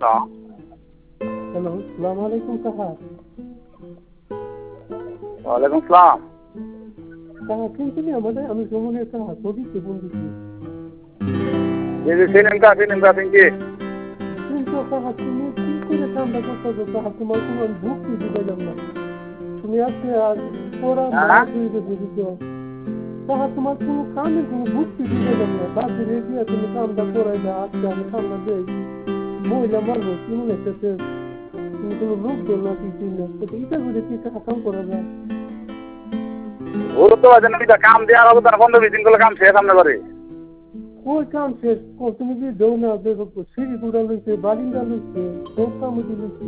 Hello, সালাম আলাইকুম কাকা। ওয়ালাইকুম সালাম। কাকা চিনছিলি আমাদের? আমি সুমনের কাকা, ছবিতে ফোন দিচ্ছি। জি জি চিনেন চিনছি। কিন্তু কাকা তুমি কি করে কামটা করতেছো কাকা? তোমার কোনো ভুক্তি দিলাম না। তুমি আজকে আর পড়া হ্যাঁ মারা দিয়ে বুঝিত কাকা, তোমার কোনো কামের কোনো ভুক্তি দিলাম না। বাসে গিয়ে তুমি কামটা করাই দাও, আজকে আমি কামটা দেই। মহিলা মারবো কি মনে হচ্ছে? তুমি কোনো লোক দল না কিছু না, এটা করে কি কাকা কাম করা যায়? গুরুত্ব আছে নাকি কাম দেওয়ার হবে তার 15-20 দিন করলে কাম শেষ আপনার বাড়ি। কই কাম শেষ? তুমি যদি দেও না দেখো সিঁড়ি গুড়া লইছে, বারিন্দা লইছে, সব কাম লইছে।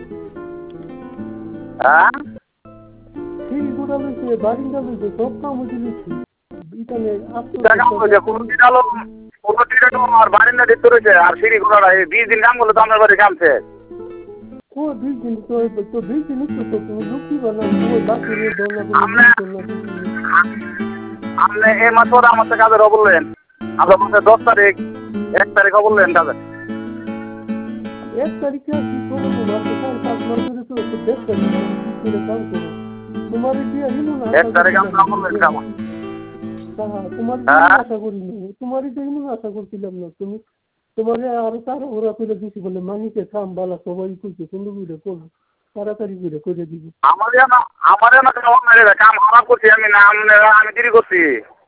হ্যাঁ সিঁড়ি গুড়া লইছে, বারিন্দা লইছে, সব কাম লইছে। এখানে কাম করেছে কোনো আর বারিন্দা দিতে রয়েছে আর সিঁড়ি ঘোড়া 20 দিন কাম করলে তো আপনার বাড়ি কাম শেষ। ও 20 দিন তো 20 দিন তো তুমি লুকি বানা ওই বাকি রে দেও না কোনো আপনি এই মাস পরে আমার সাথে কাজের বললেন আমরা বলতে 10 তারিখ 1 তারিখ বললেন কাজের। 1 তারিখে কি করবো না? কাজ না করে তো 10 তারিখ কি করে কাম করবো? তোমার দিয়ে ইমন 1 তারিখ আমরা বললেন কাম। তোমার আশা করিনি, তোমারই তো ইমন আশা করছিলাম না। তুমি তোমার আরো তার ওরা করে দিছি বলে মানিকে কাম বালা সবাই করছে, সুন্দর করে করবো, তাড়াতাড়ি করে দিব। আমার কাম খারাপ করছি আমি না আমি দেরি করছি।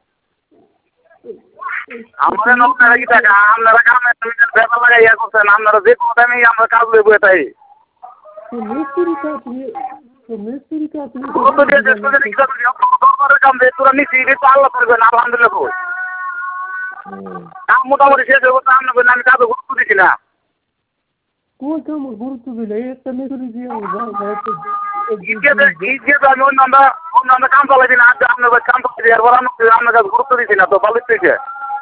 আমাদের আপনারা কি টাকা আপনারা কামে ব্যাপার লাগাইয়া করছেন আপনারা যে কোনো টাইমে আমরা কাজ লইব এটাই। মিস্ত্রি কাজ মিস্ত্রি কাজ কাম দিয়ে তোরা নিচ্ছি তো আল্লাহ করবেন আলহামদুলিল্লাহ। কাম মোটামুটি শেষ হয়ে গেছে আপনার আমি কাজে গুরুত্ব দিচ্ছি না। কোন কাম গুরুত্ব দিলে একটা মিস্ত্রি দিয়ে আমি অন্য কাম চালাইছি না আপনার কাম চালাইছি এরপর আপনার কাছে গুরুত্ব দিচ্ছি না তো ভালো থেকে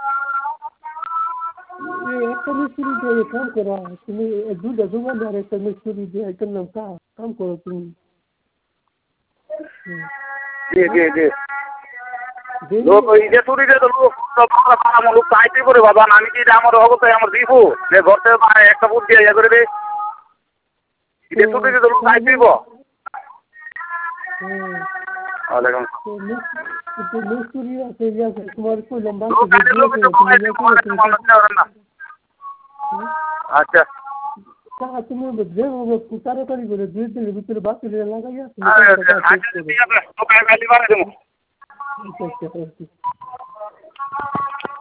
একটা মিস্ত্রি দিয়ে কাম করা। তুমি দুটা দোকানদার একটা মিস্ত্রি দিয়ে এটার নাম কাম করো তুমি। জি জি জি লোক ওই যে চুরি দিয়ে লোক আমার লোক চাইতে করে বাবা আমি কি আমার অবস্থায় আমার দিব যে ঘর থেকে একটা বুট দিয়ে ইয়ে করে দে চুরি দিয়ে লোক চাই দিব। ওয়ালাইকুম মিস্ত্রি আছে তোমার কইলাম আচ্ছা তুমি তাড়াতাড়ি করে 2 দিনের ভিতরে বাকি লাগাইয়া আচ্ছা